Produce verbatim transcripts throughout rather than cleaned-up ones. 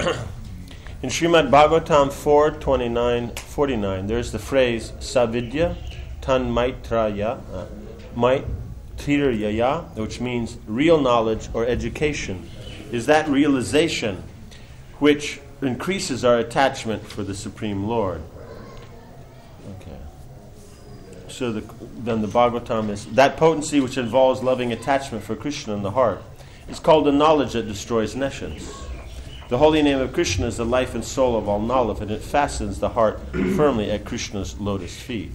In Srimad Bhagavatam four twenty-nine forty-nine, there's the phrase Savidya Tanmaitraya uh, Maitriryaya, which means real knowledge or education, is that realization which increases our attachment for the Supreme Lord. Okay. So the, then the Bhagavatam is, that potency which involves loving attachment for Krishna in the heart is called the knowledge that destroys nescience. The holy name of Krishna is the life and soul of all knowledge, and it fastens the heart firmly at Krishna's lotus feet.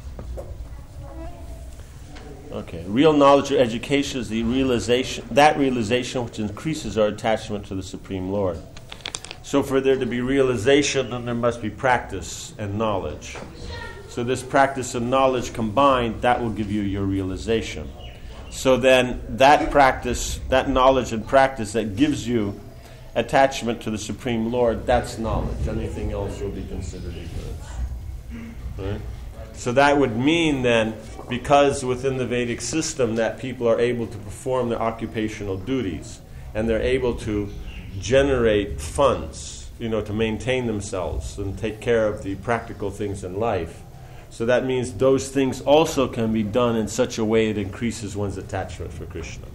Okay, real knowledge or education is the realization, that realization which increases our attachment to the Supreme Lord. So for there to be realization, then there must be practice and knowledge. So this practice and knowledge combined, that will give you your realization. So then that practice, that knowledge and practice that gives you attachment to the Supreme Lord, that's knowledge. Anything else will be considered ignorance. Right? So that would mean then, because within the Vedic system that people are able to perform their occupational duties and they're able to generate funds, you know, to maintain themselves and take care of the practical things in life. So that means those things also can be done in such a way it increases one's attachment for Krishna.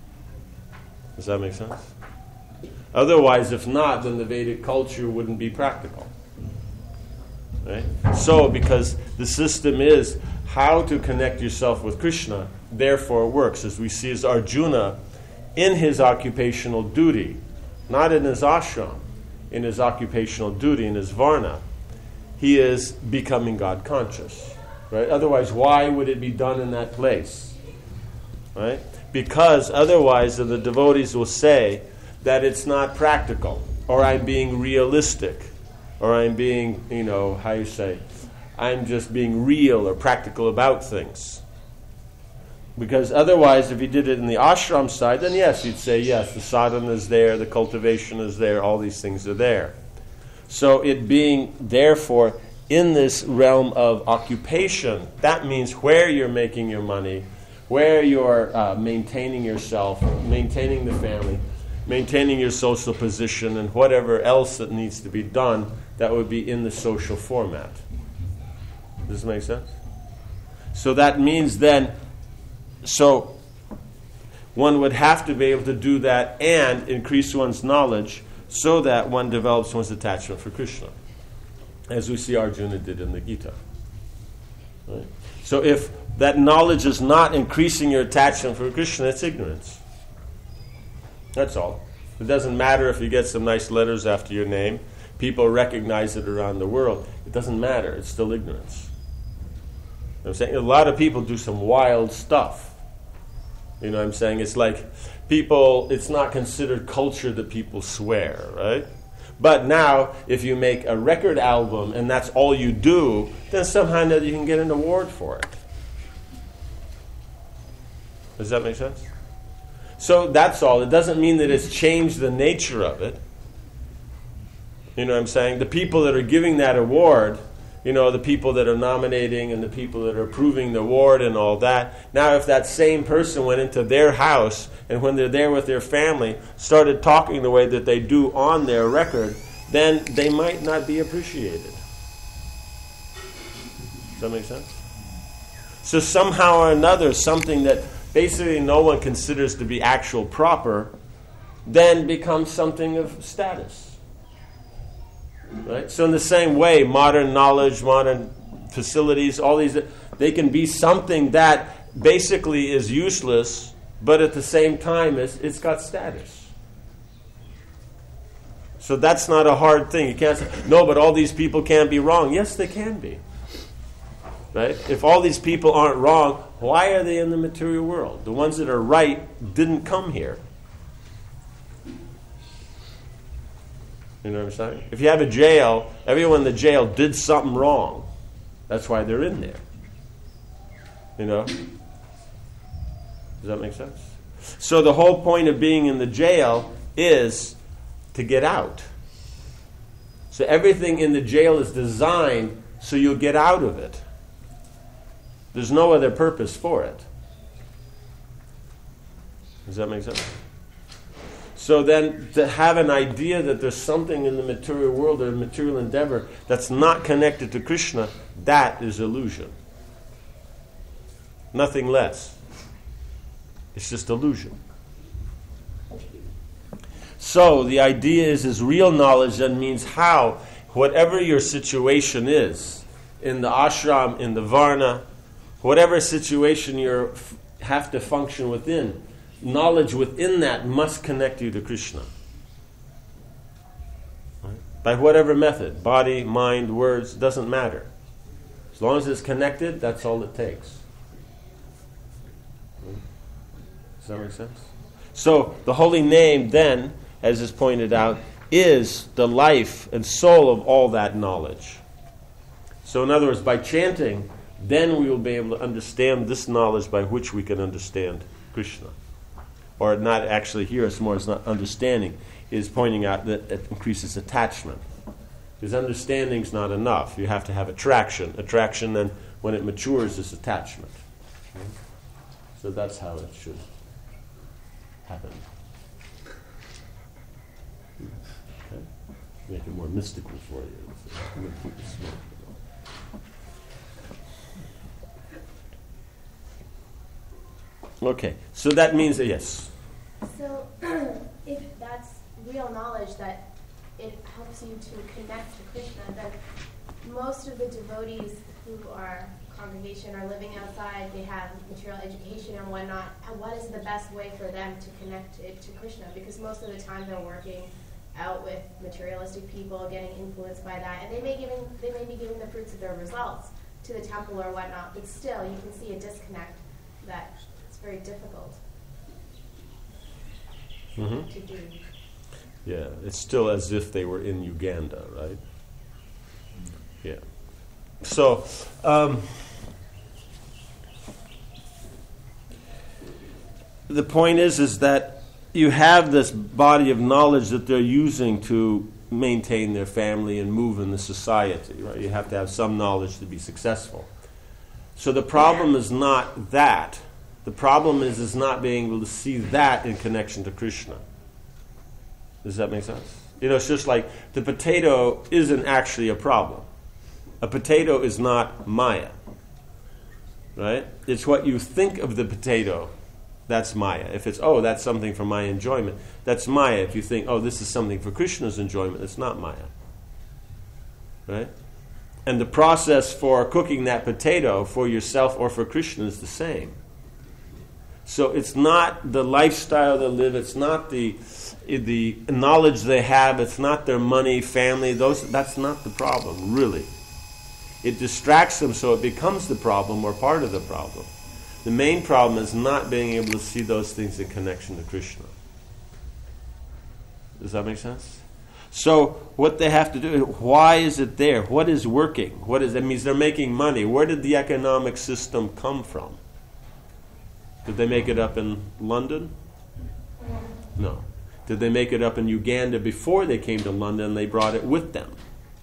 Does that make sense? Otherwise, if not, then the Vedic culture wouldn't be practical. Right? So, because the system is how to connect yourself with Krishna, therefore it works. As we see as Arjuna, in his occupational duty, not in his ashram, in his occupational duty, in his varna, he is becoming God conscious. Right? Otherwise, why would it be done in that place? Right? Because otherwise, the devotees will say that it's not practical, or I'm being realistic, or I'm being, you know, how you say, I'm just being real or practical about things. Because otherwise, if you did it in the ashram side, then yes, you'd say, yes, the sadhana is there, the cultivation is there, all these things are there. So it being, therefore, in this realm of occupation, that means where you're making your money, where you're uh, maintaining yourself, maintaining the family, maintaining your social position, and whatever else that needs to be done, that would be in the social format. Does this make sense? So that means then, so one would have to be able to do that and increase one's knowledge so that one develops one's attachment for Krishna, as we see Arjuna did in the Gita. Right? So if that knowledge is not increasing your attachment for Krishna, it's ignorance. That's all. It doesn't matter if you get some nice letters after your name. People recognize it around the world. It doesn't matter. It's still ignorance. You know what I'm saying? A lot of people do some wild stuff. You know what I'm saying? It's like people, it's not considered culture that people swear, right? But now, if you make a record album and that's all you do, then somehow or another you can get an award for it. Does that make sense? So that's all. It doesn't mean that it's changed the nature of it. You know what I'm saying? The people that are giving that award, you know, the people that are nominating and the people that are approving the award and all that. Now, if that same person went into their house and when they're there with their family started talking the way that they do on their record, then they might not be appreciated. Does that make sense? So somehow or another, something that basically no one considers to be actual proper then becomes something of status. Right? So in the same way, modern knowledge, modern facilities, all these, they can be something that basically is useless, but at the same time it's, it's got status. So that's not a hard thing. You can't say, no, but all these people can't be wrong. Yes, they can be. Right? If all these people aren't wrong, why are they in the material world? The ones that are right didn't come here. You know what I'm saying? If you have a jail, everyone in the jail did something wrong. That's why they're in there. You know? Does that make sense? So the whole point of being in the jail is to get out. So everything in the jail is designed so you'll get out of it. There's no other purpose for it. Does that make sense? So then to have an idea that there's something in the material world or material endeavor that's not connected to Krishna, that is illusion. Nothing less. It's just illusion. So the idea is, is real knowledge then means how, whatever your situation is, in the ashram, in the varna, whatever situation you have to function within, knowledge within that must connect you to Krishna. Right? By whatever method, body, mind, words, doesn't matter. As long as it's connected, that's all it takes. Right? Does that make sense? So the holy name then, as is pointed out, is the life and soul of all that knowledge. So in other words, by chanting, then we will be able to understand this knowledge by which we can understand Krishna. Or not actually here, it's more as not understanding, is pointing out that it increases attachment. Because understanding is not enough. You have to have attraction. Attraction then, when it matures, is attachment. Okay? So that's how it should happen. Okay? Make it more mystical for you. Okay, so that means that yes. So, if that's real knowledge that it helps you to connect to Krishna, then most of the devotees who are congregation are living outside, they have material education and whatnot. What is the best way for them to connect it to Krishna? Because most of the time they're working out with materialistic people, getting influenced by that, and they may giving they may be giving the fruits of their results to the temple or whatnot. But still, you can see a disconnect that it's very difficult mm-hmm. to do. Yeah, it's still as if they were in Uganda, right? Yeah. So, um, the point is, is that you have this body of knowledge that they're using to maintain their family and move in the society, right? You have to have some knowledge to be successful. So the problem is not that. The problem is, is not being able to see that in connection to Krishna. Does that make sense? You know, it's just like the potato isn't actually a problem. A potato is not Maya, right? It's what you think of the potato, that's Maya. If it's, oh, that's something for my enjoyment, that's Maya. If you think, oh, this is something for Krishna's enjoyment, it's not Maya, right? And the process for cooking that potato for yourself or for Krishna is the same. So it's not the lifestyle they live, it's not the the knowledge they have, it's not their money, family, those that's not the problem, really. It distracts them so it becomes the problem or part of the problem. The main problem is not being able to see those things in connection to Krishna. Does that make sense? So what they have to do, why is it there? What is working? What is that means they're making money. Where did the economic system come from? Did they make it up in London? No. Did they make it up in Uganda before they came to London and they brought it with them?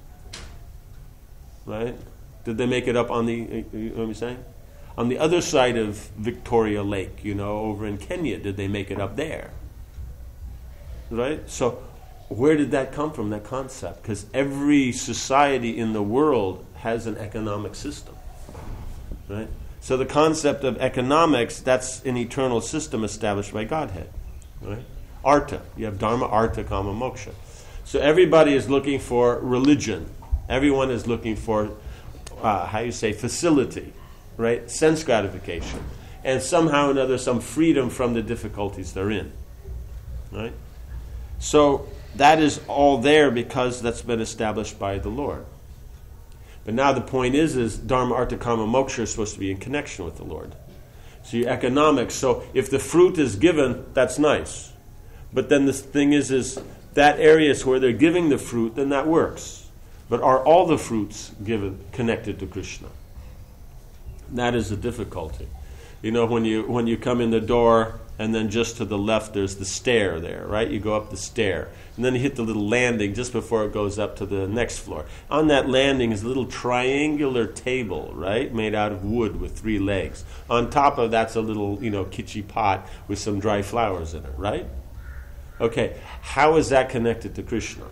Right? Did they make it up on the, you know what I'm saying? On the other side of Victoria Lake, you know, over in Kenya, did they make it up there? Right? So where did that come from, that concept? Because every society in the world has an economic system. Right? So the concept of economics, that's an eternal system established by Godhead. Right? Artha. You have Dharma, Artha, Kama, Moksha. So everybody is looking for religion. Everyone is looking for, uh, how you say, facility, right? Sense gratification. And somehow or another some freedom from the difficulties they're in. Right? So that is all there because that's been established by the Lord. But now the point is, is Dharma, Artha, Kama, Moksha are supposed to be in connection with the Lord. So your economics, so if the fruit is given, that's nice. But then the thing is, is that areas where they're giving the fruit, then that works. But are all the fruits given connected to Krishna? That is the difficulty. You know, when you when you come in the door, and then just to the left there's the stair there, right? You go up the stair. And then you hit the little landing just before it goes up to the next floor. On that landing is a little triangular table, right? Made out of wood with three legs. On top of that's a little, you know, kitschy pot with some dry flowers in it, right? Okay, how is that connected to Krishna?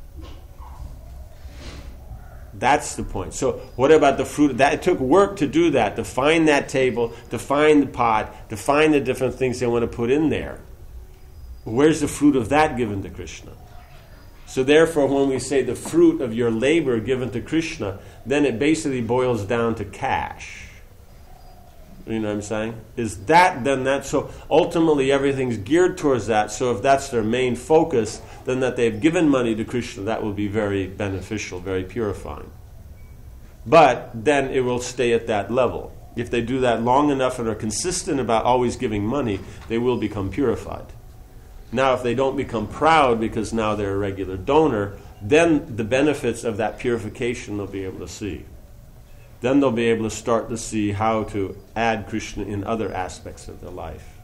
That's the point. So what about the fruit? That, it took work to do that, to find that table, to find the pot, to find the different things they want to put in there. Where's the fruit of that given to Krishna? So therefore, when we say the fruit of your labor given to Krishna, then it basically boils down to cash. You know what I'm saying? Is that then that? So ultimately everything's geared towards that. So if that's their main focus, then that they've given money to Krishna, that will be very beneficial, very purifying. But then it will stay at that level. If they do that long enough and are consistent about always giving money, they will become purified. Now if they don't become proud because now they're a regular donor, then the benefits of that purification they'll be able to see. Then they'll be able to start to see how to add Krishna in other aspects of their life.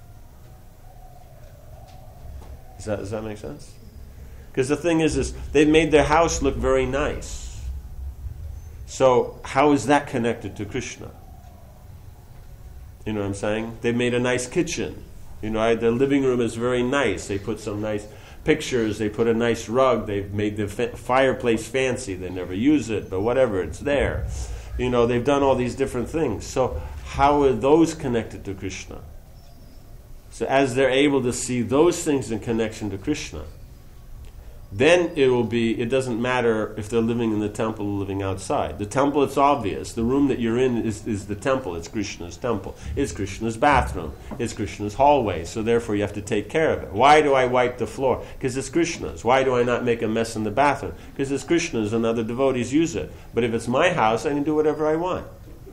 Does that, does that make sense? Because the thing is, is they've made their house look very nice. So how is that connected to Krishna? You know what I'm saying? They've made a nice kitchen. You know, their living room is very nice. They put some nice pictures. They put a nice rug. They've made the fa- fireplace fancy. They never use it, but whatever, it's there. You know, they've done all these different things. So how are those connected to Krishna? So as they're able to see those things in connection to Krishna, then it will be, it doesn't matter if they're living in the temple or living outside. The temple, it's obvious. The room that you're in is, is the temple. It's Krishna's temple. It's Krishna's bathroom. It's Krishna's hallway. So therefore you have to take care of it. Why do I wipe the floor? Because it's Krishna's. Why do I not make a mess in the bathroom? Because it's Krishna's and other devotees use it. But if it's my house, I can do whatever I want.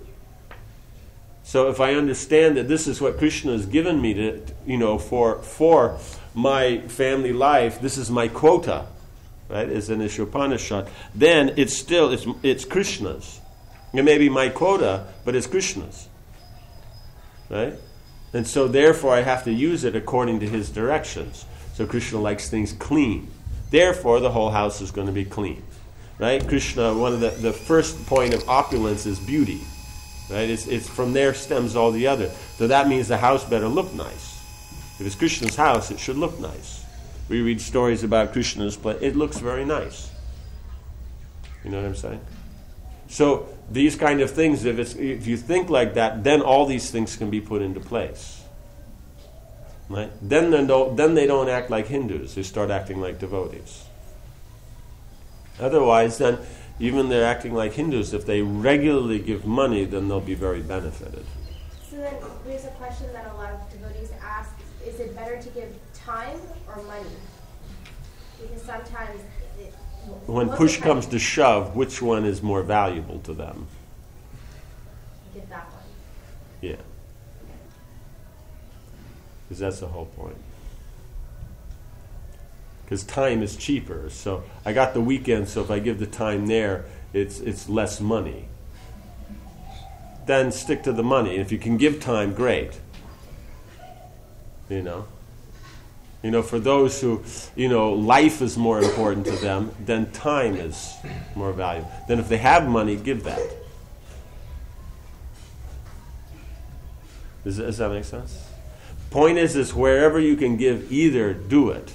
So if I understand that this is what Krishna has given me to, you know, for for my family life, this is my quota, right? As in Ishopanishad, then it's still it's it's Krishna's. It may be my quota, but it's Krishna's, right? And so therefore I have to use it according to his directions. So Krishna likes things clean. Therefore the whole house is going to be clean, right? Krishna, one of the the first point of opulence is beauty. Right? It's, it's from there stems all the other. So that means the house better look nice. If it's Krishna's house, it should look nice. We read stories about Krishna's place. It looks very nice. You know what I'm saying? So these kind of things, if it's if you think like that, then all these things can be put into place. Right? Then they don't, then they don't act like Hindus. They start acting like devotees. Otherwise, then even they're acting like Hindus, if they regularly give money, then they'll be very benefited. So then there's a question that a lot of devotees ask, is it better to give time or money? Because sometimes it, when push comes to shove, which one is more valuable to them? Give that one. Yeah. Because that's the whole point. Because time is cheaper. So I got the weekend, so if I give the time there, it's it's less money. Then stick to the money. If you can give time, great. You know? You know, for those who, you know, life is more important to them, then time is more valuable. Then if they have money, give that. Does, does that make sense? Point is, is wherever you can give either, do it.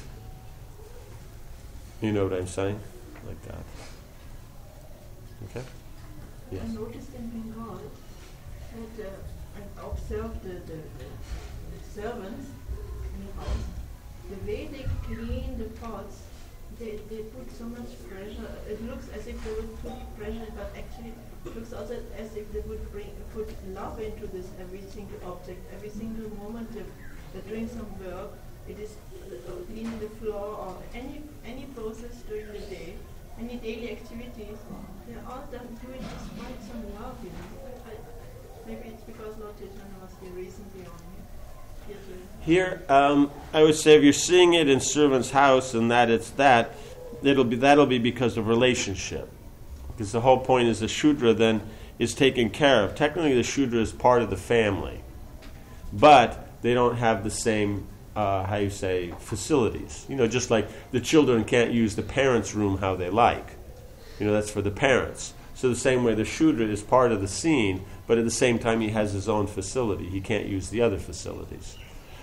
You know what I'm saying? Like that. Okay? Yes. I noticed in Bengal that uh, I observed the, the, the servants in the house, the way they clean the pots, they, they put so much pressure. It looks as if they would put pressure, but actually it looks also as if they would bring, put love into this every single object, every single moment they're, they're doing some work. It is cleaning the floor or any any process during the day, any daily activities. They all done do it despite some love, you know. I, maybe it's because Lord Chaitanya was here recently on here. Here, um, I would say if you're seeing it in servant's house and that it's that, it'll be that'll be because of relationship. Because the whole point is the Shudra then is taken care of. Technically, the Shudra is part of the family, but they don't have the same. Uh, how you say, facilities. You know, just like the children can't use the parents' room how they like. You know, that's for the parents. So the same way the Shudra is part of the scene, but at the same time he has his own facility. He can't use the other facilities.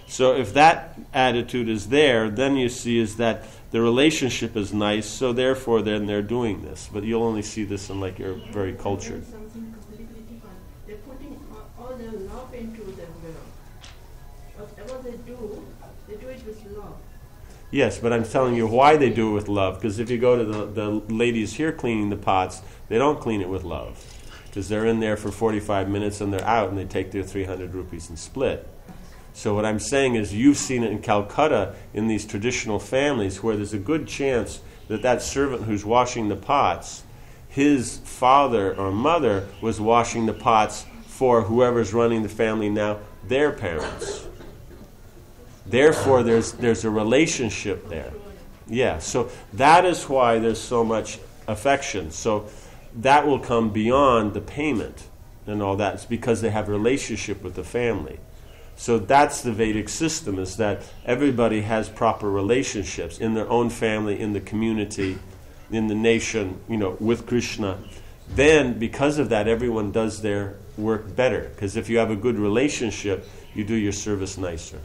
So if that attitude is there, then you see is that the relationship is nice, so therefore then they're doing this. But you'll only see this in like you're very cultured. Something completely different. They're putting all, all their love into their will. Whatever they do, they do it with love. Yes, but I'm telling you why they do it with love. Because if you go to the, the ladies here cleaning the pots, they don't clean it with love. Because they're in there for forty-five minutes and they're out and they take their three hundred rupees and split. So what I'm saying is you've seen it in Calcutta in these traditional families where there's a good chance that that servant who's washing the pots, his father or mother was washing the pots for whoever's running the family now, their parents. Therefore, there's there's a relationship there. Yeah, so that is why there's so much affection. So that will come beyond the payment and all that. It's because they have a relationship with the family. So that's the Vedic system, is that everybody has proper relationships in their own family, in the community, in the nation, you know, with Krishna. Then, because of that, everyone does their work better. Because if you have a good relationship, you do your service nicer.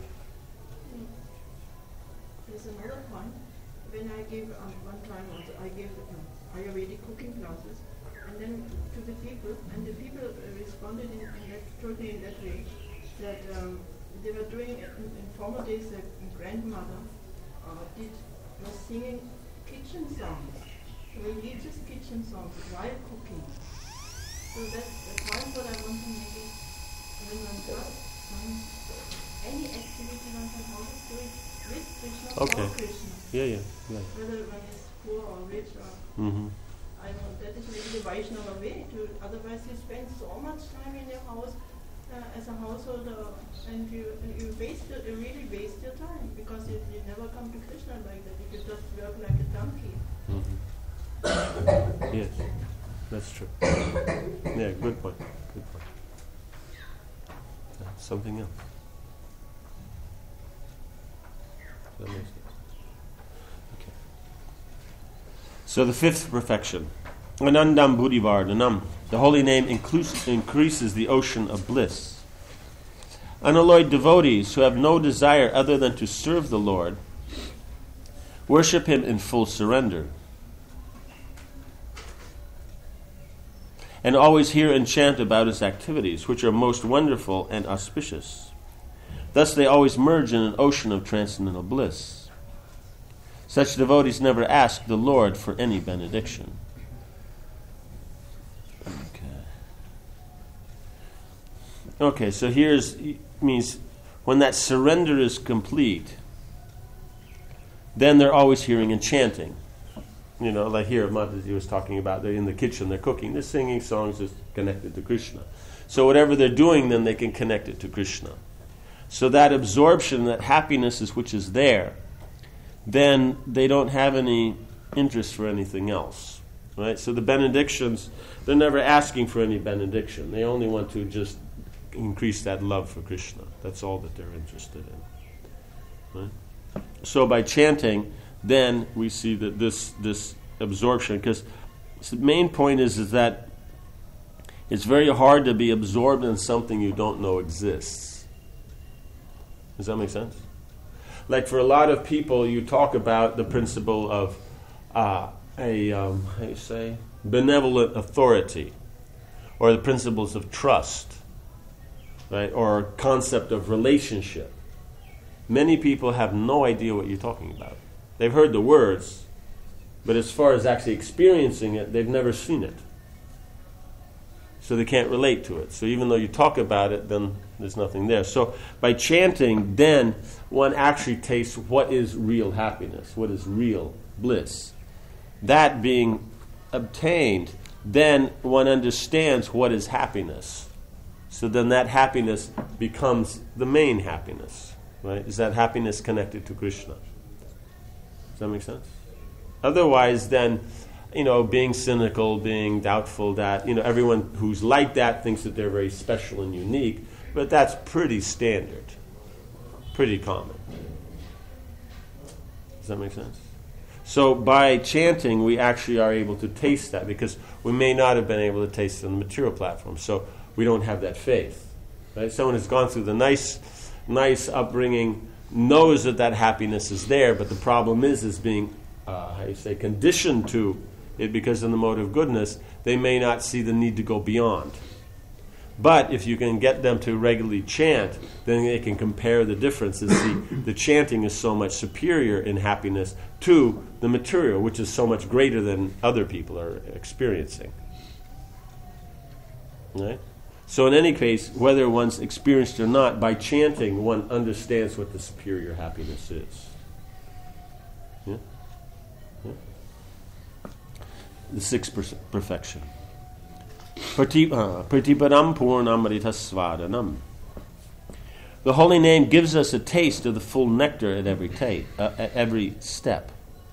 There's another point. When I gave, um, one time also, I gave um, Ayurvedic cooking classes, and then to the people, and the people uh, responded in, in that, totally in that way, that um, they were doing it in, in former days. A grandmother uh, did was singing kitchen songs, religious kitchen songs while cooking. So that's the point what I want to make is when one does some, any activity one can always do it with Krishna Okay. or Krishna. Yeah, yeah, yeah. Whether one is poor or rich or Mm-hmm. I know that is maybe the Vaishnava way. To otherwise you spend so much time in your house. Uh, as a householder, and you you waste your, you really waste your time because you, you never come to Krishna like that. You could just work like a donkey. Mm-hmm. Yes, that's true. Yeah, good point. Good point. Uh, something else. That makes sense. Okay. So the fifth perfection, Anandam Buddhivardhanam. The holy name inclus- increases the ocean of bliss. Unalloyed devotees who have no desire other than to serve the Lord worship Him in full surrender, and always hear and chant about His activities, which are most wonderful and auspicious. Thus they always merge in an ocean of transcendental bliss. Such devotees never ask the Lord for any benediction. Okay, so here's means when that surrender is complete, then they're always hearing and chanting. You know, like here, Mataji was talking about, they're in the kitchen, they're cooking, they're singing songs that's connected to Krishna. So whatever they're doing, then they can connect it to Krishna. So that absorption, that happiness is which is there, then they don't have any interest for anything else. Right? So the benedictions, they're never asking for any benediction. They only want to just increase that love for Krishna. That's all that they're interested in. Right? So by chanting, then we see that this this absorption, because the main point is, is that it's very hard to be absorbed in something you don't know exists. Does that make sense? Like for a lot of people, you talk about the principle of uh, a, um, how do you say, benevolent authority, or the principles of trust, right, or concept of relationship. Many people have no idea what you're talking about. They've heard the words, but as far as actually experiencing it, they've never seen it. So they can't relate to it. So even though you talk about it, then there's nothing there. So by chanting, then one actually tastes what is real happiness, what is real bliss. That being obtained, then one understands what is happiness. So then that happiness becomes the main happiness. Right? Is that happiness connected to Krishna? Does that make sense? Otherwise, then, you know, being cynical, being doubtful, that, you know, everyone who's like that thinks that they're very special and unique, but that's pretty standard, pretty common. Does that make sense? So by chanting, we actually are able to taste that, because we may not have been able to taste it on the material platform, so we don't have that faith. Right? Someone has gone through the nice nice upbringing, knows that that happiness is there, but the problem is, is being, uh, how you say, conditioned to it because in the mode of goodness, they may not see the need to go beyond. But if you can get them to regularly chant, then they can compare the differences. See, the chanting is so much superior in happiness to the material, which is so much greater than other people are experiencing. Right? So in any case, whether one's experienced or not, by chanting, one understands what the superior happiness is. Yeah? Yeah? The sixth per- perfection. Pratipadam purnamritasvadanam. The holy name gives us a taste of the full nectar at every ta- uh, at every step.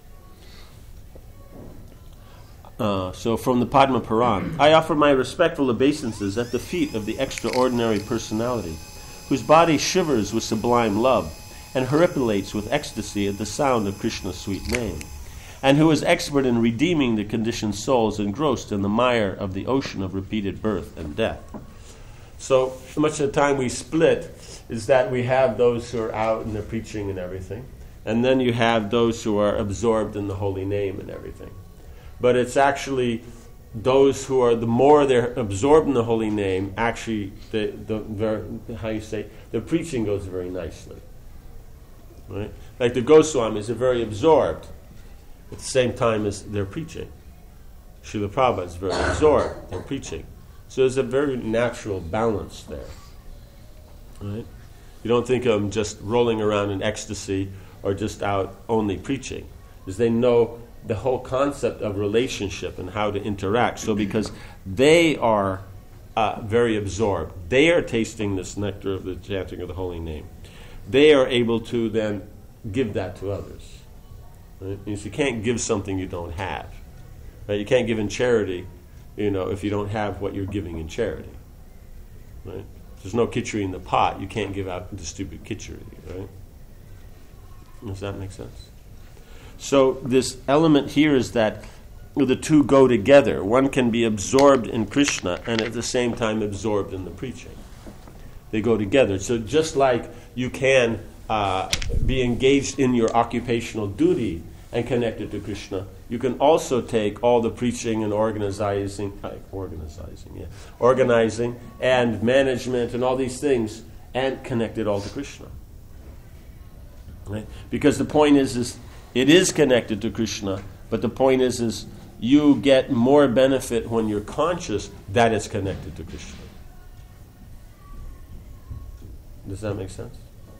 Uh, so from the Padma Puran, I offer my respectful obeisances at the feet of the extraordinary personality, whose body shivers with sublime love and horripilates with ecstasy at the sound of Krishna's sweet name, and who is expert in redeeming the conditioned souls engrossed in the mire of the ocean of repeated birth and death. So much of the time we split is that we have those who are out and they're preaching and everything, and then you have those who are absorbed in the holy name and everything. But it's actually those who are, the more they're absorbed in the holy name, actually, the, the, the how you say, the preaching goes very nicely. Right? Like the Goswamis are very absorbed at the same time as they're preaching. Srila Prabhupada is very absorbed in preaching. So there's a very natural balance there. Right? You don't think of them just rolling around in ecstasy or just out only preaching, because they know the whole concept of relationship and how to interact. So because they are uh, very absorbed, they are tasting this nectar of the chanting of the holy name, they are able to then give that to others. Right? Because you can't give something you don't have. Right? You can't give in charity, you know, if you don't have what you're giving in charity. Right? If there's no khichdi in the pot, you can't give out the stupid khichdi. Right? Does that make sense? So this element here is that the two go together. One can be absorbed in Krishna and at the same time absorbed in the preaching. They go together. So just like you can uh, be engaged in your occupational duty and connected to Krishna, you can also take all the preaching and organizing, uh, organizing, yeah, organizing and management and all these things and connect it all to Krishna. Right? Because the point is, is it is connected to Krishna, but the point is, is you get more benefit when you're conscious that it's connected to Krishna. Does that make sense?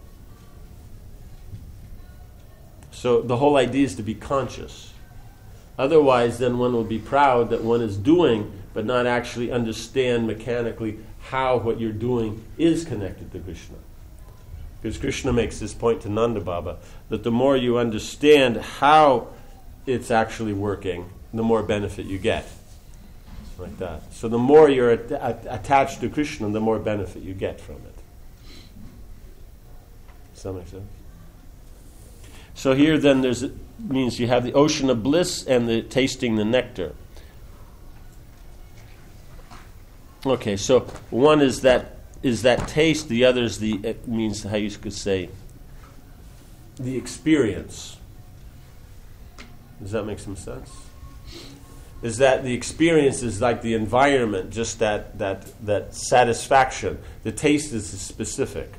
So the whole idea is to be conscious. Otherwise, then one will be proud that one is doing, but not actually understand mechanically how what you're doing is connected to Krishna. Because Krishna makes this point to Nanda Baba, that the more you understand how it's actually working, the more benefit you get. Like that. So the more you're at- at- attached to Krishna, the more benefit you get from it. Does that make sense? So here then there's means you have the ocean of bliss and the tasting the nectar. Okay, so one is that is that taste, the other is the, it means how you could say, the experience. Does that make some sense? Is that the experience is like the environment, just that that that satisfaction. The taste is specific.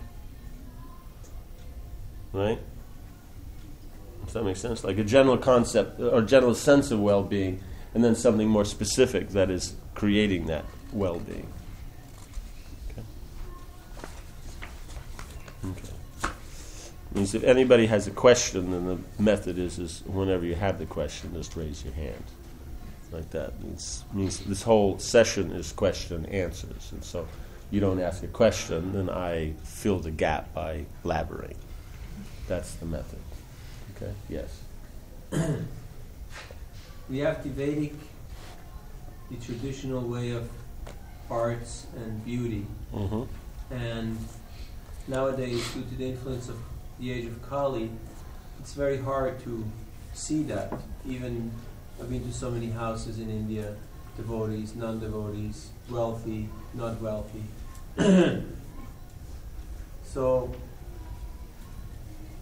Right? Does that make sense? Like a general concept or general sense of well-being, and then something more specific that is creating that well-being. Okay. Okay. Means if anybody has a question, then the method is is whenever you have the question, just raise your hand. Like that means means this whole session is question and answers, and so you don't ask a question, then I fill the gap by blabbering. That's the method. Okay. Yes. We have the Vedic, the traditional way of arts and beauty, Mm-hmm. and nowadays, due to the influence of the age of Kali, it's very hard to see that. Even I've been to so many houses in India, devotees, non-devotees, wealthy, not wealthy. So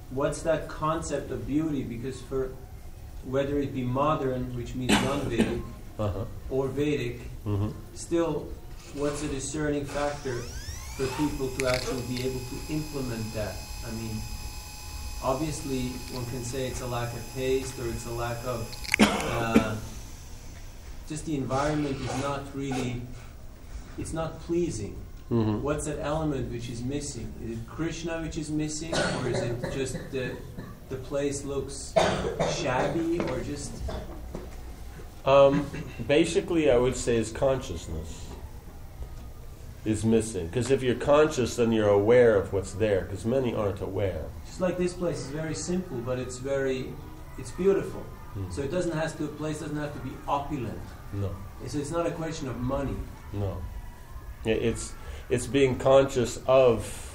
what's that concept of beauty? Because for whether it be modern, which means non-Vedic, uh-huh. or Vedic, mm-hmm. still, what's a discerning factor for people to actually be able to implement that? I mean, obviously, one can say it's a lack of taste, or it's a lack of uh, just the environment is not really, it's not pleasing. Mm-hmm. What's that element which is missing? Is it Krishna which is missing, or is it just the the place looks shabby, or just? Um, basically, I would say is consciousness is missing. Because if you're conscious, then you're aware of what's there. Because many aren't aware. Just like this place is very simple, but it's very, it's beautiful. Mm. So it doesn't have to. A place doesn't have to be opulent. No. So it's not a question of money. No. It's it's being conscious of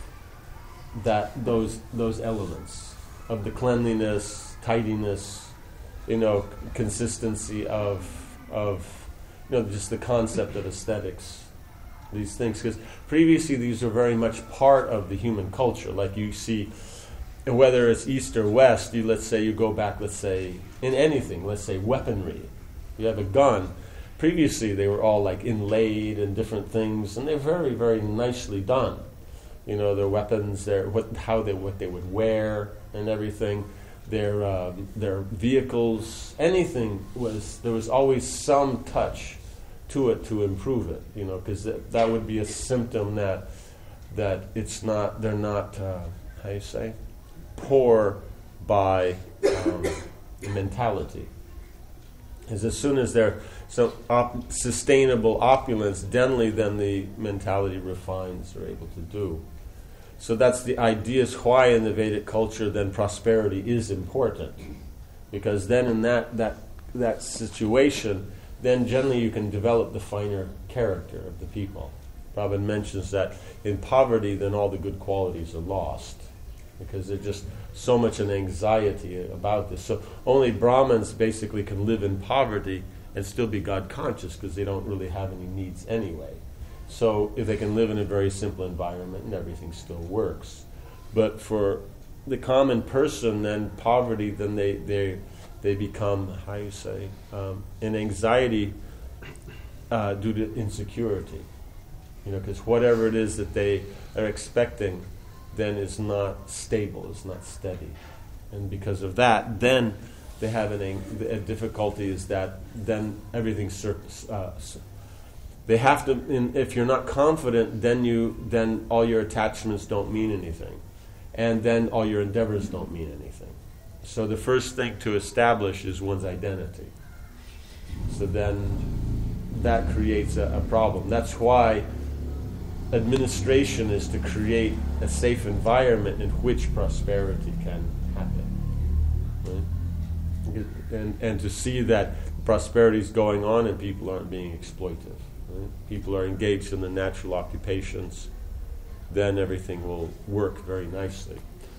that those those elements of the cleanliness, tidiness, you know, consistency of of you know just the concept of aesthetics, these things. Because previously these were very much part of the human culture. Like you see, whether it's East or West, you let's say you go back, let's say in anything, let's say weaponry. You have a gun. Previously, they were all like inlaid and different things, and they're very, very nicely done. You know, their weapons, their what, how they, what they would wear, and everything. Their um, their vehicles, anything was there was always some touch to it to improve it. You know, because that, that would be a symptom that that it's not they're not uh, how you say poor by um, mentality. Is as soon as they're so op- sustainable opulence, denly then the mentality refines are able to do. So that's the idea is why in the Vedic culture then prosperity is important. Because then in that, that that situation, then generally you can develop the finer character of the people. Prabhupada mentions that in poverty then all the good qualities are lost. Because there's just so much an anxiety about this. So only Brahmins basically can live in poverty and still be God conscious because they don't really have any needs anyway. So if they can live in a very simple environment and everything still works. But for the common person, then poverty, then they they, they become, how you say, um, an anxiety uh, due to insecurity. You know, because whatever it is that they are expecting then is not stable, is not steady. And because of that, then they have an, a difficulty is that then everything surface. Uh, they have to, in, if you're not confident, then you then all your attachments don't mean anything. And then all your endeavors don't mean anything. So the first thing to establish is one's identity. So then that creates a, a problem. That's why administration is to create a safe environment in which prosperity can happen. Right? And, and to see that prosperity is going on and people aren't being exploitive. Right? People are engaged in the natural occupations, then everything will work very nicely.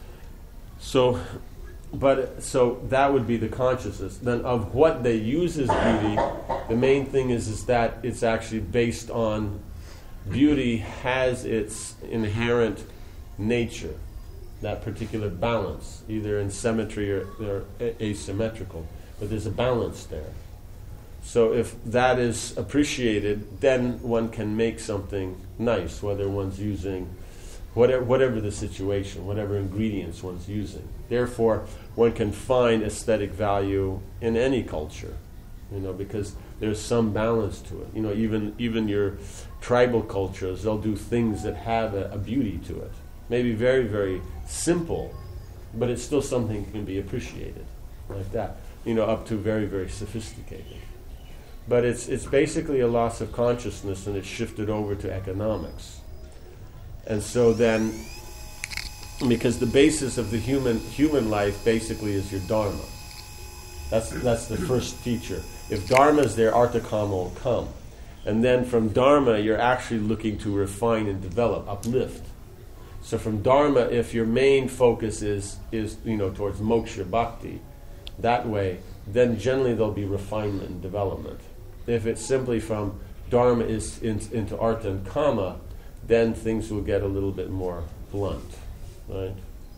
So, but so that would be the consciousness. Then of what they use as beauty, the main thing is, is that it's actually based on beauty has its inherent nature, that particular balance, either in symmetry or, or asymmetrical, but there's a balance there. So if that is appreciated, then one can make something nice, whether one's using whatever, whatever the situation, whatever ingredients one's using. Therefore, one can find aesthetic value in any culture, you know, because there's some balance to it. You know, even even your tribal cultures, they'll do things that have a, a beauty to it. Maybe very, very simple, but it's still something that can be appreciated, like that. You know, up to very, very sophisticated. But it's it's basically a loss of consciousness, and it's shifted over to economics. And so then, because the basis of the human human life basically is your dharma. That's that's the first feature. If dharma is there, arthakama will come. And then from dharma, you're actually looking to refine and develop, uplift. So from dharma, if your main focus is, is you know, towards moksha bhakti, that way, then generally there'll be refinement and development. If it's simply from dharma is in, into artha and kama, then things will get a little bit more blunt, right?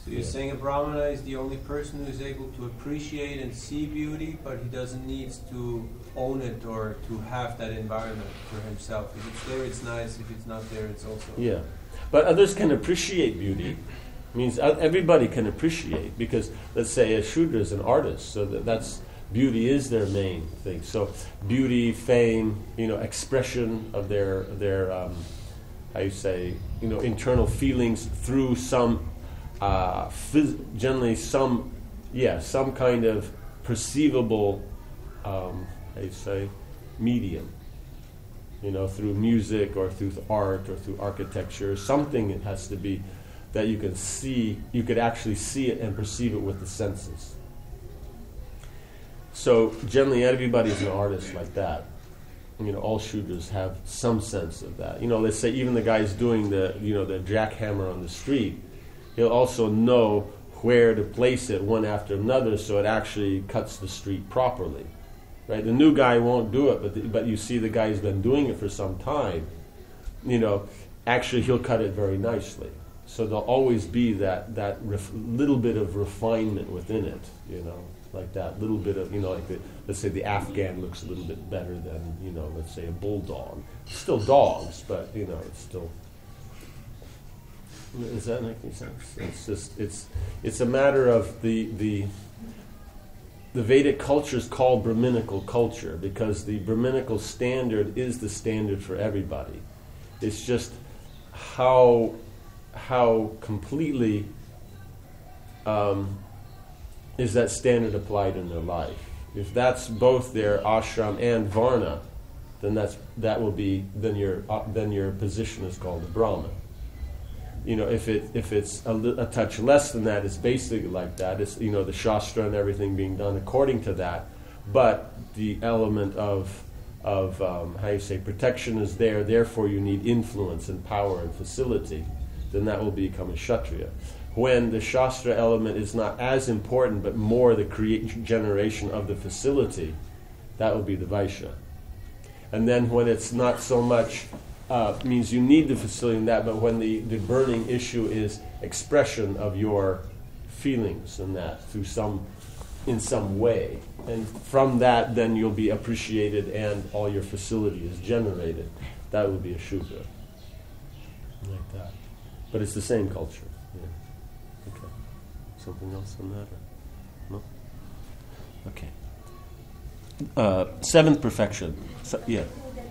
So you're Yeah. saying a Brahmana is the only person who is able to appreciate and see beauty, but he doesn't need to own it or to have that environment for himself. If it's there, it's nice. If it's not there, it's also... Yeah. But others can appreciate beauty. Means uh, everybody can appreciate, because let's say a Shudra is an artist, so that that's beauty is their main thing. So beauty, fame, you know, expression of their their um, how you say, you know, internal feelings through some uh, phys- generally some yeah some kind of perceivable um, how you say medium. You know, through music or through art or through architecture, something it has to be that you can see, you could actually see it and perceive it with the senses. So generally everybody's an artist like that. You know, all Shudras have some sense of that. You know, let's say even the guy's doing the, you know, the jackhammer on the street, he'll also know where to place it one after another so it actually cuts the street properly. Right? The new guy won't do it, but the, but you see the guy who's been doing it for some time, you know, actually he'll cut it very nicely. So there'll always be that that ref, little bit of refinement within it, you know, like that little bit of, you know, like the, let's say the Afghan looks a little bit better than, you know, let's say a bulldog. Still dogs, but, you know, it's still... Does that make any sense? It's just, it's it's a matter of the... the The Vedic culture is called Brahminical culture because the Brahminical standard is the standard for everybody. It's just how how completely um, is that standard applied in their life. If that's both their ashram and varna, then that's that will be then your uh, then your position is called a Brahmin. You know, if it if it's a, li- a touch less than that, it's basically like that. It's, you know, the Shastra and everything being done according to that, but the element of of um, how you say protection is there. Therefore, you need influence and power and facility. Then that will become a Kshatriya. When the Shastra element is not as important, but more the create generation of the facility, that will be the Vaishya. And then when it's not so much. Uh, means you need the facility in that, but when the, the burning issue is expression of your feelings and that through some, in some way, and from that then you'll be appreciated and all your facility is generated. That would be a Shudra. Like that. But it's the same culture. Yeah. Okay. Something else on that? Or? No? Okay. Uh, seventh perfection. So, yeah.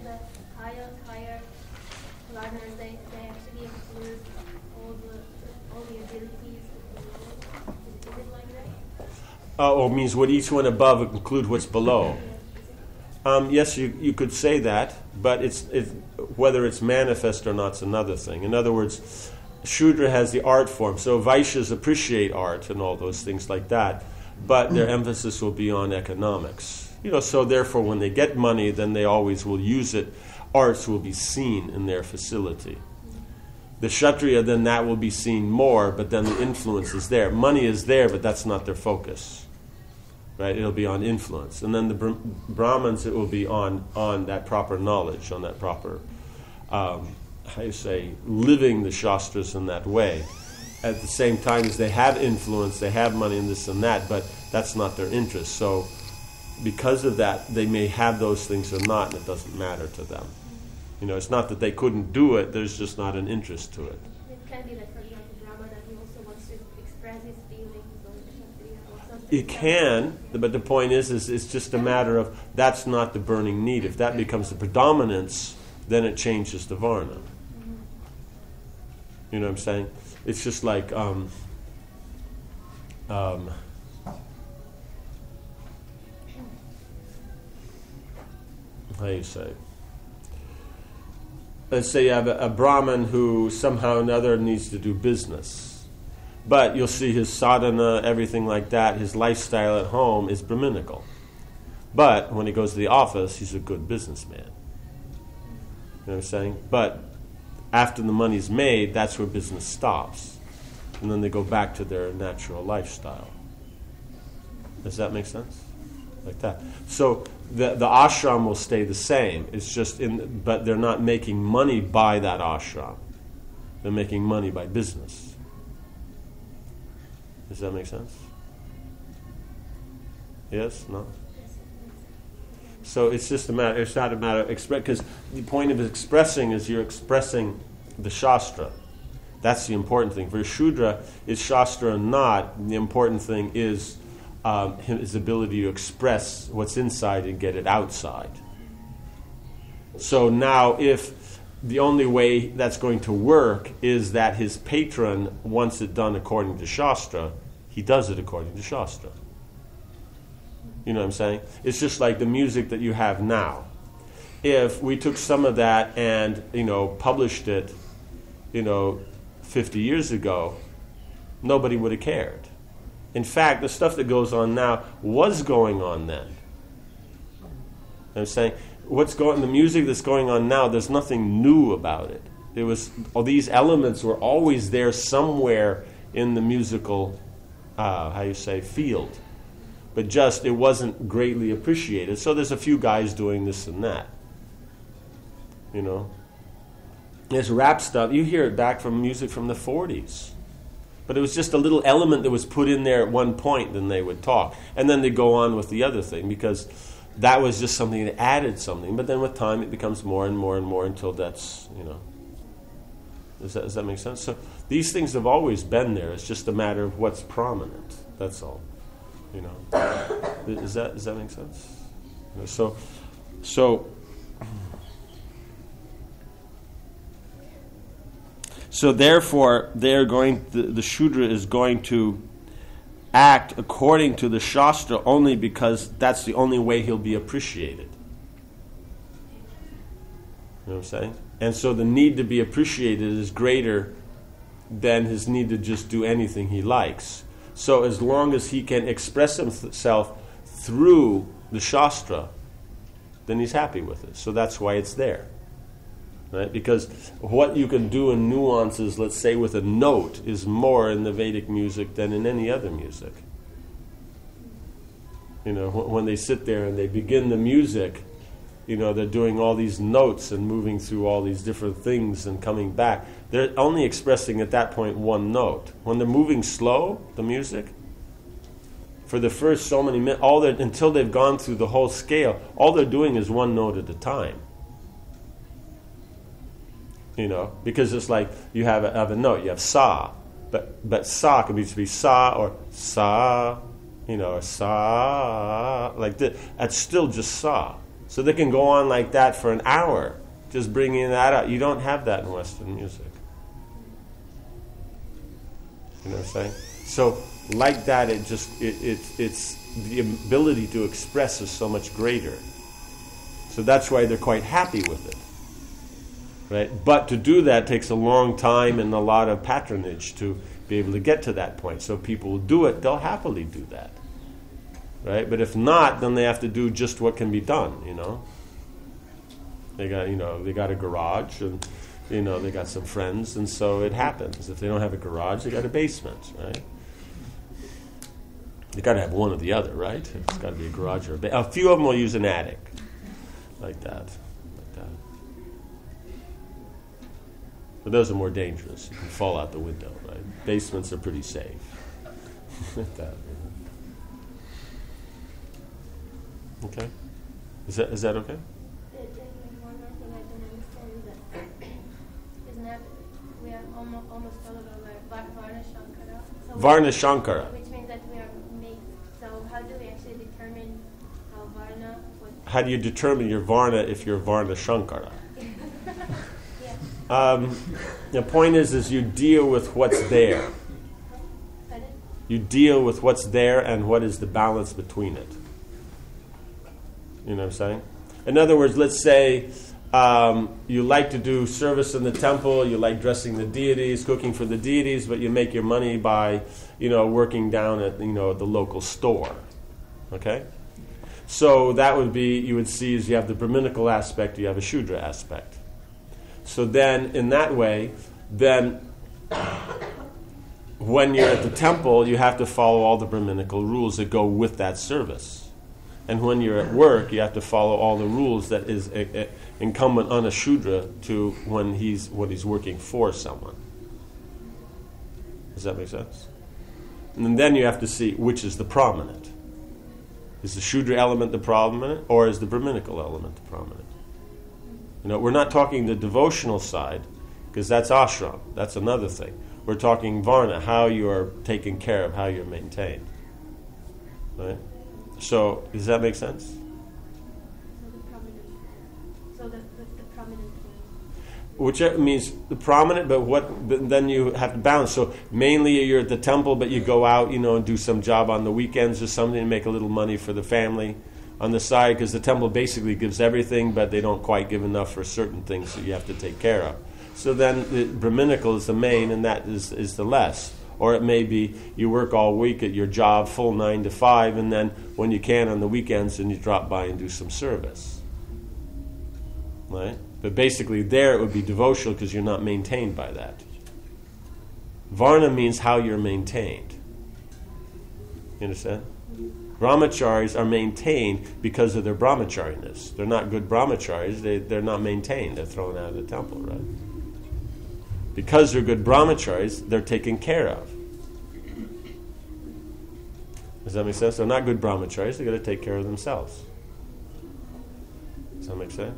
They, they actually include all the all the abilities. Is it like that? Oh, oh, means what each one above include what's below. Um, yes, you you could say that, but it's it, whether it's manifest or not is another thing. In other words, Shudra has the art form, so Vaishyas appreciate art and all those things like that, but their emphasis will be on economics. You know, so therefore, when they get money, then they always will use it. Arts will be seen in their facility. The Kshatriya, then that will be seen more, but then the influence is there. Money is there, but that's not their focus. Right? It'll be on influence. And then the Br- Brahmins, it will be on, on that proper knowledge, on that proper, um, how you say, living the Shastras in that way. At the same time as they have influence, they have money and this and that, but that's not their interest. So because of that, they may have those things or not, and it doesn't matter to them. You know, it's not that they couldn't do it, there's just not an interest to it. It can be that, for example, Brahma, that he also wants to express his feelings or Kshatriya or something. It can, but the point is, is it's just a matter of that's not the burning need. If that becomes the predominance, then it changes to Varna. Mm-hmm. You know what I'm saying? It's just like, um, um, how do you say? Let's say you have a, a Brahmin who somehow or another needs to do business. But you'll see his sadhana, everything like that, his lifestyle at home is Brahminical. But when he goes to the office, he's a good businessman. You know what I'm saying? But after the money's made, that's where business stops. And then they go back to their natural lifestyle. Does that make sense? Like that. So the the ashram will stay the same. It's just in, but they're not making money by that ashram. They're making money by business. Does that make sense? Yes? No? So it's just a matter, it's not a matter of express, because the point of expressing is you're expressing the Shastra. That's the important thing. For a Shudra, is Shastra or not, the important thing is um, his ability to express what's inside and get it outside. So now if the only way that's going to work is that his patron wants it done according to Shastra, he does it according to Shastra. You know what I'm saying? It's just like the music that you have now. If we took some of that and, you know, published it, you know, fifty years ago, nobody would have cared. In fact, the stuff that goes on now was going on then. You know what I'm saying? What's going, the music that's going on now, there's nothing new about it. There was, all these elements were always there somewhere in the musical, uh, how you say, field. But just, it wasn't greatly appreciated. So there's a few guys doing this and that. You know? There's rap stuff. You hear it back from music from the forties. But it was just a little element that was put in there at one point, then they would talk. And then they go on with the other thing, because that was just something that added something. But then with time, it becomes more and more and more until that's, you know. Does that, does that make sense? So these things have always been there. It's just a matter of what's prominent. That's all. You know, does that does that make sense? You know, so, so, so therefore, they're going. The, the Shudra is going to act according to the Shastra only because that's the only way he'll be appreciated. You know what I'm saying? And so the need to be appreciated is greater than his need to just do anything he likes. So as long as he can express himself through the Shastra, then he's happy with it. So that's why it's there. Right? Because what you can do in nuances, let's say with a note, is more in the Vedic music than in any other music. You know, when they sit there and they begin the music, you know, they're doing all these notes and moving through all these different things and coming back. They're only expressing at that point one note. When they're moving slow, the music, for the first so many minutes, all until they've gone through the whole scale, all they're doing is one note at a time. You know, because it's like you have a, have a note, you have sa, but but sa can be to be sa or sa, you know, or sa, like this. That's still just sa. So they can go on like that for an hour, just bringing that out. You don't have that in Western music. You know what I'm saying? So like that, it just it, it it's the ability to express is so much greater. So that's why they're quite happy with it, right? But to do that takes a long time and a lot of patronage to be able to get to that point. So people will do it; they'll happily do that. Right, but if not, then they have to do just what can be done. You know, they got you know they got a garage, and you know they got some friends, and so it happens. If they don't have a garage, they got a basement, right? They got to have one or the other, right? It's got to be a garage or a basement. A few of them will use an attic, like that, like that. But those are more dangerous. You can fall out the window, right? Basements are pretty safe. Like that. Okay, is that is that okay? One more thing I don't understand is that isn't that we are almost almost all of our Varna Shankara. So Varna Shankara. Which means that we are made. So how do we actually determine how Varna? What How do you determine your Varna if you're Varna Shankara? yeah. Um, the point is, is you deal with what's there. Pardon? You deal with what's there and what is the balance between it. You know what I'm saying? In other words, let's say um, you like to do service in the temple, you like dressing the deities, cooking for the deities, but you make your money by, you know, working down at, you know, the local store. Okay? So that would be, you would see, is you have the Brahminical aspect, you have a Shudra aspect. So then, in that way, then when you're at the temple, you have to follow all the Brahminical rules that go with that service. And when you're at work, you have to follow all the rules that is a, a, incumbent on a Shudra to when he's when he's working for someone. Does that make sense? And then you have to see which is the prominent. Is the Shudra element the prominent, or is the Brahminical element the prominent? You know, we're not talking the devotional side, because that's ashram. That's another thing. We're talking varna, how you are taken care of, how you're maintained. Right? So, does that make sense? So the prominent. So the, the, the prominent way. Which means the prominent, but what? But then you have to balance. So mainly you're at the temple, but you go out, you know, and do some job on the weekends or something to make a little money for the family on the side, because the temple basically gives everything, but they don't quite give enough for certain things that you have to take care of. So then the Brahminical is the main, and that is, is the less. Or it may be you work all week at your job, full nine to five, and then when you can on the weekends, then you drop by and do some service. Right? But basically there it would be devotional because you're not maintained by that. Varna means how you're maintained. You understand? Brahmacharis are maintained because of their brahmachariness. They're not good brahmacharis, they, they're not maintained. They're thrown out of the temple, right? Because they're good brahmacharis, they're taken care of. Does that make sense? They're not good brahmacharis, they've got to take care of themselves. Does that make sense?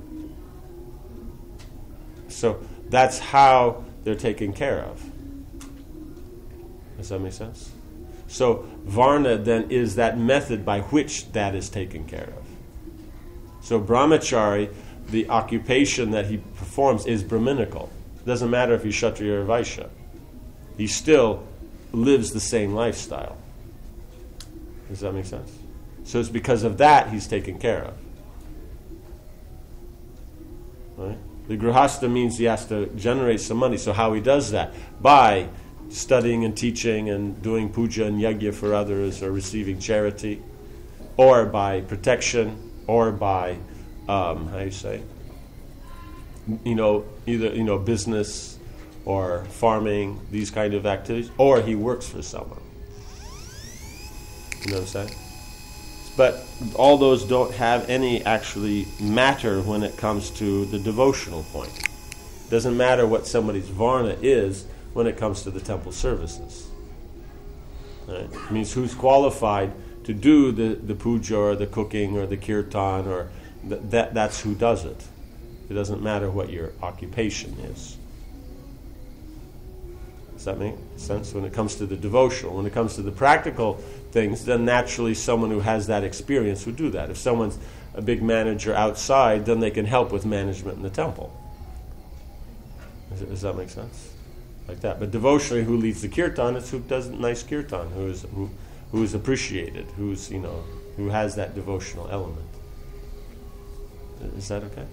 So that's how they're taken care of. Does that make sense? So Varna then is that method by which that is taken care of. So Brahmachari, the occupation that he performs is Brahminical. It doesn't matter if he's Kshatriya or Vaishya. He still lives the same lifestyle. Does that make sense? So it's because of that he's taken care of. Right? The Grihastha means he has to generate some money. So how he does that? By studying and teaching and doing puja and yajna for others, or receiving charity, or by protection, or by, um, how do you say, you know, either, you know, business or farming, these kind of activities, or he works for someone. You know what I'm saying? But all those don't have any actually matter when it comes to the devotional point. It doesn't matter what somebody's varna is when it comes to the temple services. Right? It means who's qualified to do the, the puja or the cooking or the kirtan, or th- that that's who does it. It doesn't matter what your occupation is. Does that make sense? When it comes to the devotional, when it comes to the practical things, then naturally someone who has that experience would do that. If someone's a big manager outside, then they can help with management in the temple. Does, does that make sense? Like that. But devotionally, who leads the kirtan is who does nice kirtan, who is who, who is appreciated, who's, you know, who has that devotional element. Is that okay?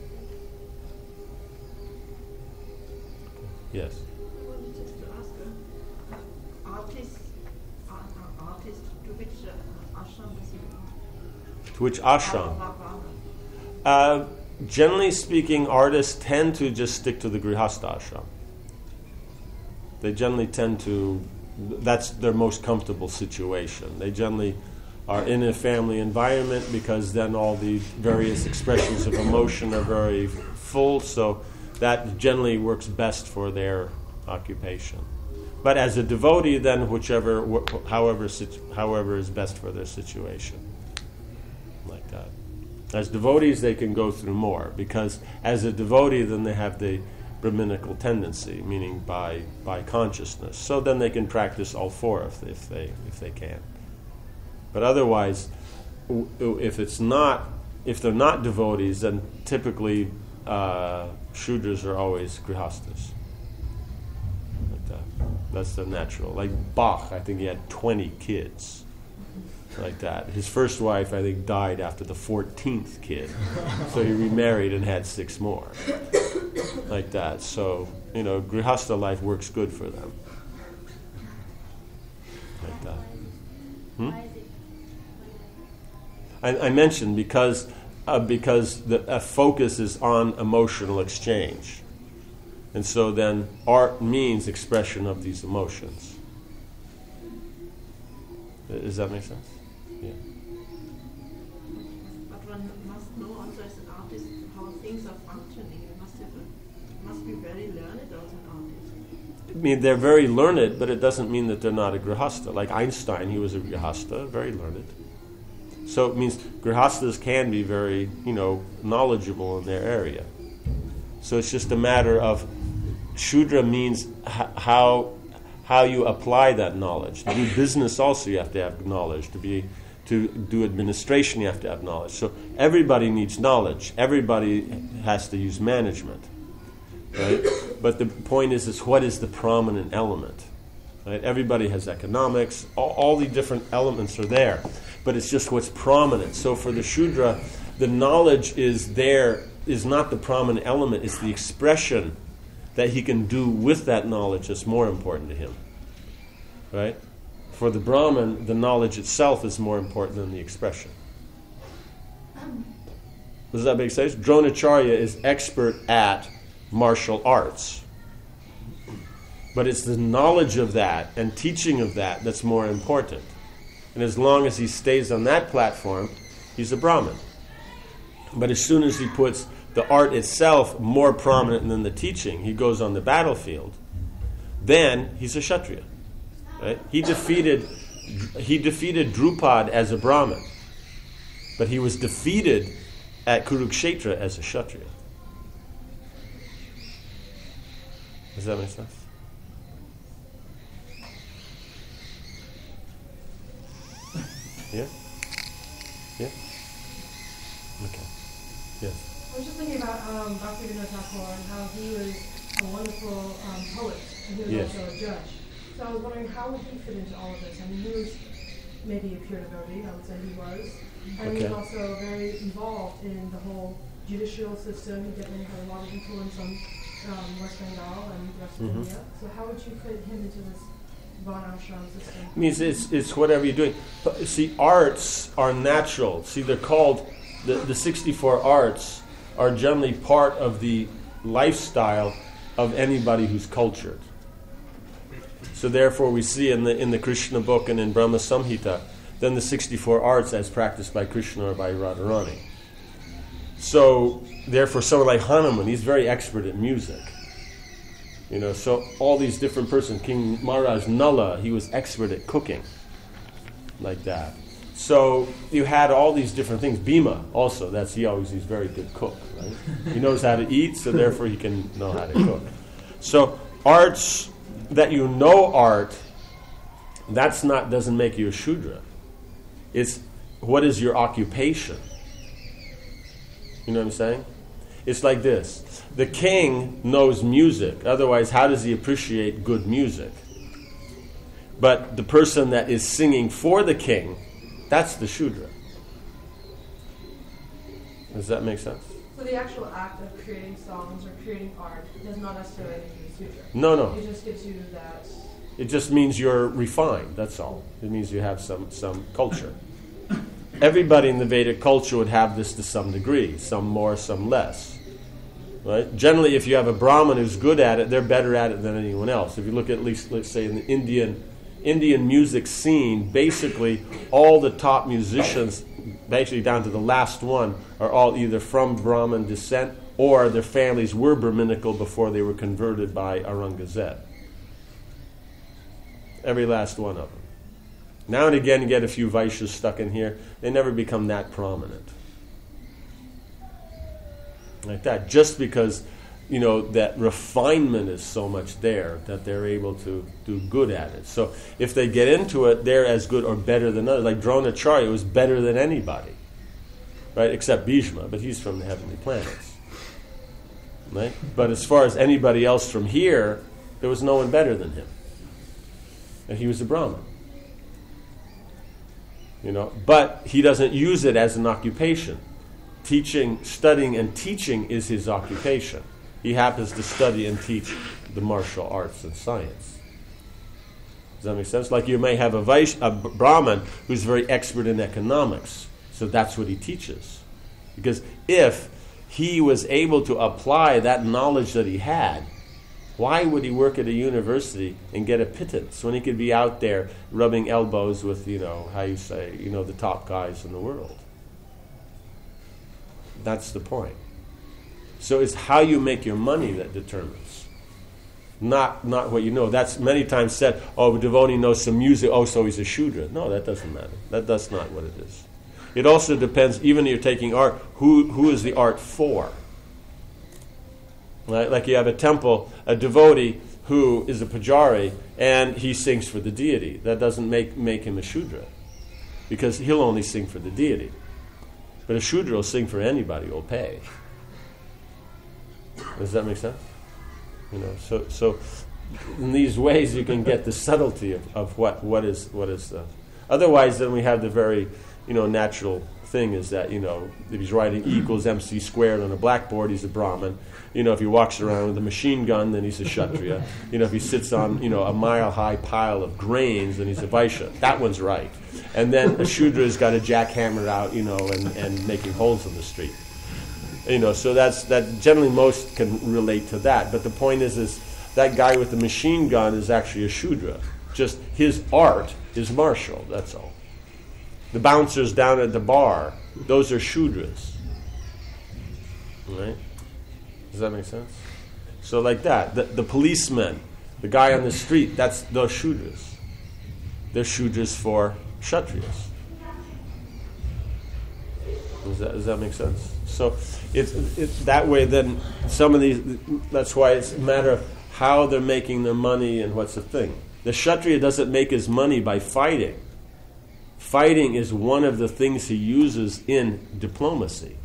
Yes. I wanted just to ask uh, artists, uh, uh, artists to which uh, ashram does he belong? To which ashram? Varna. Uh, generally speaking, artists tend to just stick to the Grihastha ashram. They generally tend to, that's their most comfortable situation. They generally are in a family environment because then all the various expressions of emotion are very full, so that generally works best for their occupation. But as a devotee, then whichever, wh- however, situ- however is best for their situation. Like that. As devotees, they can go through more, because as a devotee, then they have the Brahminical tendency, meaning by by consciousness. So then they can practice all four if they, if they if they can. But otherwise, w- if it's not, if they're not devotees, then typically uh, Shudras are always Grihasthas. Like that. That's the natural. Like Bach, I think he had twenty kids. Like that. His first wife, I think, died after the fourteenth kid. So he remarried and had six more. Like that. So, you know, Grihastha life works good for them. Like that. Hmm? I, I mentioned because uh, because the uh, focus is on emotional exchange. And so then art means expression of these emotions. Does that make sense? Yeah. But one must know also as an artist how things are functioning. You must have a, must be very learned as an artist. mean, they're very learned, but it doesn't mean that they're not a grihasta. Like Einstein, he was a grihasta, very learned. So it means grihastas can be very, you know, knowledgeable in their area. So it's just a matter of Shudra means h- how how you apply that knowledge. To do business also you have to have knowledge. To be to do administration you have to have knowledge. So everybody needs knowledge. Everybody has to use management. Right? But the point is, is what is the prominent element? Right? Everybody has economics. All, all the different elements are there. But it's just what's prominent. So for the Shudra, the knowledge is there, is not the prominent element. It's the expression that he can do with that knowledge that's more important to him. Right? For the Brahmin, the knowledge itself is more important than the expression. Does that make sense? Dronacharya is expert at martial arts. But it's the knowledge of that and teaching of that that's more important. And as long as he stays on that platform, he's a Brahmin. But as soon as he puts the art itself more prominent than the teaching, he goes on the battlefield, then he's a Kshatriya. Right? He defeated he defeated Drupad as a Brahmin, but he was defeated at Kurukshetra as a Kshatriya. Does that make sense? Yeah? Yeah? Okay. Yes. I was just thinking about um, Bhaktivinoda Thakur and how he was a wonderful um, poet, and he was Yes. also a judge. So I was wondering, how would he fit into all of this? I mean, he was maybe a pure devotee, I would say he was. And Okay. he was also very involved in the whole judicial system. He definitely had a lot of influence on um, West Bengal and the rest of Mhm. India. So how would you fit him into this Varnashram system? It means it's, it's whatever you're doing. But see, arts are natural. See, they're called, the, the sixty-four arts are generally part of the lifestyle of anybody who's cultured. So therefore we see in the in the Krishna book and in Brahma Samhita, then the sixty-four arts as practiced by Krishna or by Radharani. So therefore someone like Hanuman, he's very expert at music. You know, so all these different persons, King Maharaj Nala, he was expert at cooking. Like that. So you had all these different things. Bhima also, that's he always he's a very good cook, right? He knows how to eat, so therefore he can know how to cook. So arts that you know art, that's not doesn't make you a Shudra. It's what is your occupation? You know what I'm saying? It's like this. The king knows music. Otherwise, how does he appreciate good music? But the person that is singing for the king, that's the Shudra. Does that make sense? So the actual act of creating songs or creating art does not necessarily make you a Sudra. No, no. It just gives you that. It just means you're refined, that's all. It means you have some, some culture. Everybody in the Vedic culture would have this to some degree, some more, some less. Right? Generally, if you have a Brahmin who's good at it, they're better at it than anyone else. If you look at least, let's say, in the Indian Indian music scene, basically all the top musicians, basically down to the last one, are all either from Brahmin descent or their families were Brahminical before they were converted by Aurangzeb. Every last one of them. Now and again you get a few Vaishyas stuck in here. They never become that prominent. Like that. Just because, you know, that refinement is so much there that they're able to do good at it. So if they get into it, they're as good or better than others. Like Dronacharya was better than anybody. Right? Except Bhishma, but he's from the heavenly planets. Right? But as far as anybody else from here, there was no one better than him. And he was a Brahmin. You know, but he doesn't use it as an occupation. Teaching, studying, and teaching is his occupation. He happens to study and teach the martial arts and science. Does that make sense? Like you may have a, Vaish, a Brahmin who's very expert in economics, so that's what he teaches. Because if he was able to apply that knowledge that he had, why would he work at a university and get a pittance when he could be out there rubbing elbows with, you know, how you say, you know, the top guys in the world? That's the point. So it's how you make your money that determines. not not what you know. That's many times said, oh, a devotee knows some music, oh, so he's a Shudra. No, that doesn't matter. That, that's not what it is. It also depends, even if you're taking art, who who is the art for? Right? Like you have a temple, a devotee who is a pujari, and he sings for the deity. That doesn't make, make him a Shudra, because he'll only sing for the deity. But a Shudra will sing for anybody who will pay. Does that make sense? You know, so so in these ways you can get the subtlety of, of what, what is what is. Uh, otherwise, then we have the very, you know, natural thing is that, you know, if he's writing E equals M C squared on a blackboard, he's a Brahmin. You know, if he walks around with a machine gun, then he's a Kshatriya. You know, if he sits on, you know, a mile-high pile of grains, then he's a Vaishya. That one's right. And then a Shudra's got a jackhammer out, you know, and, and making holes in the street. You know, so that's that. Generally, most can relate to that. But the point is, is that guy with the machine gun is actually a Shudra. Just his art is martial. That's all. The bouncers down at the bar, those are Shudras. Right? Does that make sense? So like that, the, the policeman, the guy on the street, that's those Shudras. They're Shudras for Kshatriyas. Does that, does that make sense? So it's, it's that way. Then some of these, that's why it's a matter of how they're making their money and what's the thing. The Kshatriya doesn't make his money by fighting. Fighting is one of the things he uses in diplomacy.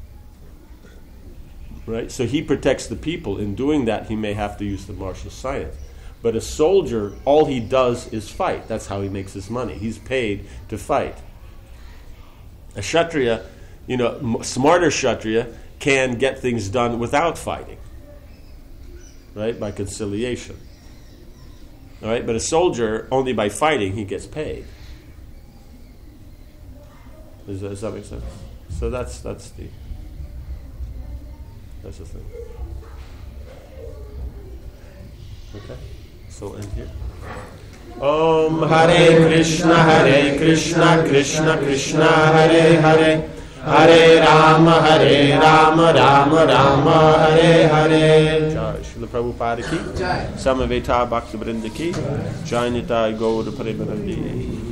Right? So he protects the people. In doing that, he may have to use the martial science. But a soldier, all he does is fight. That's how he makes his money. He's paid to fight. A Kshatriya, you know, smarter Kshatriya can get things done without fighting. Right? By conciliation. All right? But a soldier, only by fighting, he gets paid. Does that, does that make sense? So that's that's the that's the thing. Okay, so end here. Om Hare Krishna Hare Krishna Krishna Krishna Hare Hare Hare Rama Hare Rama Rama Rama Hare Hare. Jai Srila Prabhupada ki Jai. Samaveta Bhaktivinoda ki Jai. Nitai Gaur Premanandi.